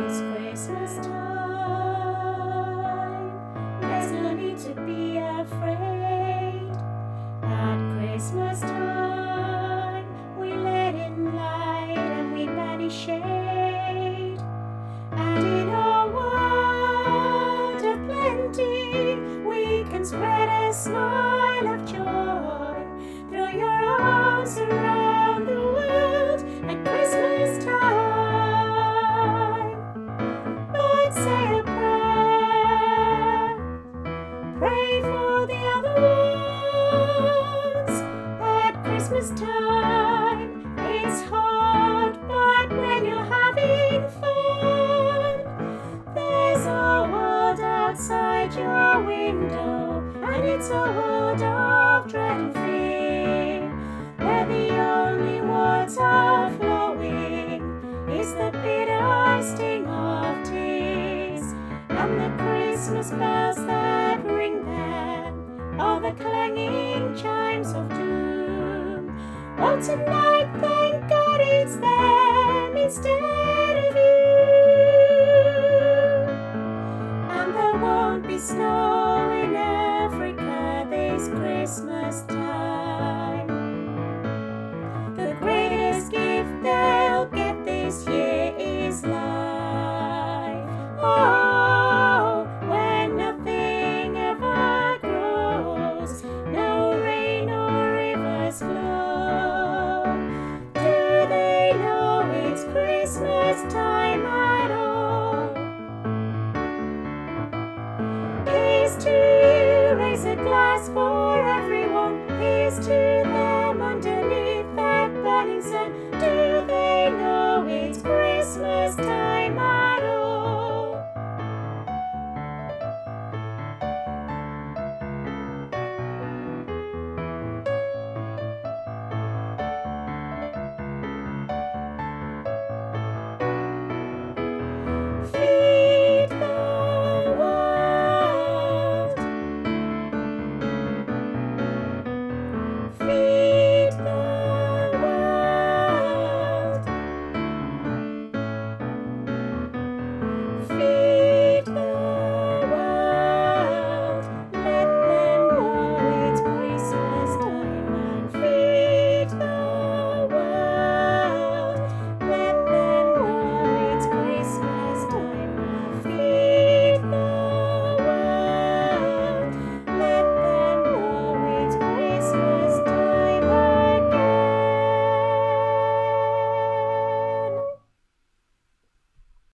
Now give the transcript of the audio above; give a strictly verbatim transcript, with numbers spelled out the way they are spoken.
It's Christmas time. There's no need to be afraid. At Christmas time, we let in light and we banish shade. And in a world of plenty, we can spread a smile of joy. Throw your arms around the world at Christmas time. But say a prayer, pray for the other ones. At Christmas time, it's hard, but when you're having fun, there's a world outside your window, and it's a world of dread and fear, where the only words are flowing is the bitter sting of tears, and the Christmas bells that ring there are the clanging chimes of doom. Oh, tonight, thank God it's them instead of you. And there won't be snow in Africa this Christmas time. The greatest gift they'll get this year is life. Oh, when nothing ever grows, no rain or rivers flow, do they know it's Christmas time at all? Here's to you, raise a glass for everyone. Here's to